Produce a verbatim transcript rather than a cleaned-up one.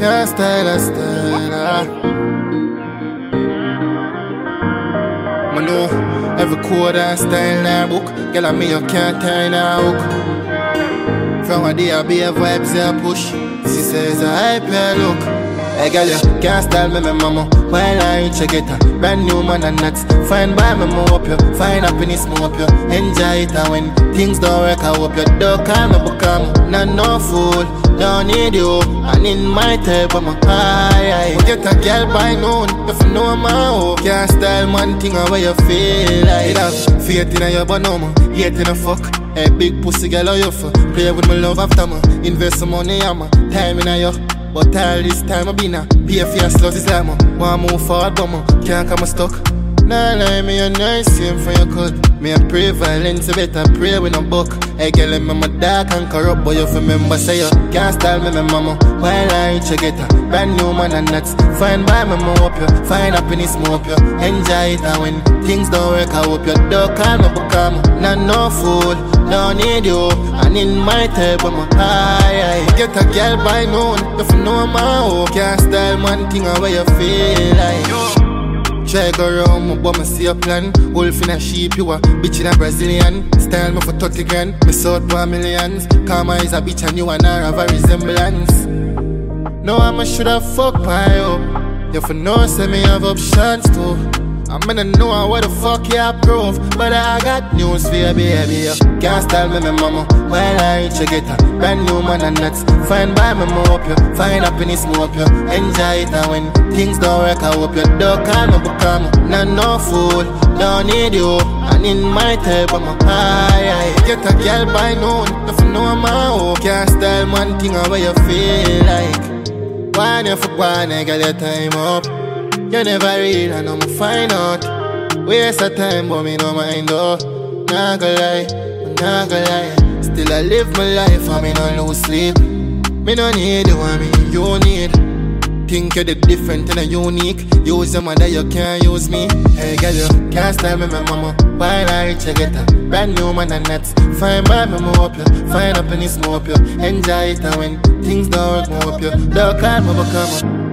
Can't style a style, ah. I know every code and style in a book. Girl, I me you can't tie in a hook. From a day I be a vibes I push. She says I hype your look. Hey girl, you can't style me, my mama. While I reach a get a brand new man and nuts. Fine by me, mo up you. Find happiness, mo up you. Enjoy it and when things don't work, I hope you don't call me, become not no fool. Don't need you, and in my type of my high. Get a girl by noon, if you know my hope. Can't style man thing or where you feel like. It have faith in your but no man, hate in a fuck. A big pussy girl how you for. Play with my love after me. Invest some money on my time in a you. But all this time I been a pay for your sluts is like me. Want move forward but me can't come stuck. Nah lie me a nice same for your cut. Me a pray violence, you better pray with no book. Hey girl, I'm my dark and corrupt, but you remember say you can't style me, my mama. While I reach a get a brand new man and nuts. Fine by me, mo up you. Find happiness, mo up you. Enjoy it and when things don't work, I hope you don't call me, become not no fool. Don't need you, and in my type of my high. Get a girl by noon, if you know my hope. Can't style man thing or where you feel like. Try go round me, but me see a plan. Wolf in a sheep, you a bitch in a Brazilian. Style me for thirty grand, me sold for millions. Karma is a bitch and you and her have a resemblance. No, I'ma shoulda fuck my up. You for know, say me have options too. I'm gonna know what the fuck you approve. But I got news for you, baby. You can't style me, my mama. While I reach a get a brand new man and nuts. Fine by me, mo up you. Find happiness, mo up you. Enjoy it and when things don't work, I hope you don't call me, become not no fool. Don't need you, and in my type of my high. Get a girl by noon, if you know my hope. Can't style man thing or where you feel like. Why you for one, girl, your time up. You never read, I know me find out. Waste of time, but me no mind though. Nah go lie, nah go lie. Still I live my life, and me no lose sleep. Me no need you, and me you need. Think you're the different and a unique. Use your mother, you can't use me. Hey girl, you can't style me, my mama. While I reach a get a brand new man and nuts. Find by me, mo up you. Find happiness, mo up you. Enjoy it and when things don't work, mo up you. Don't call me, become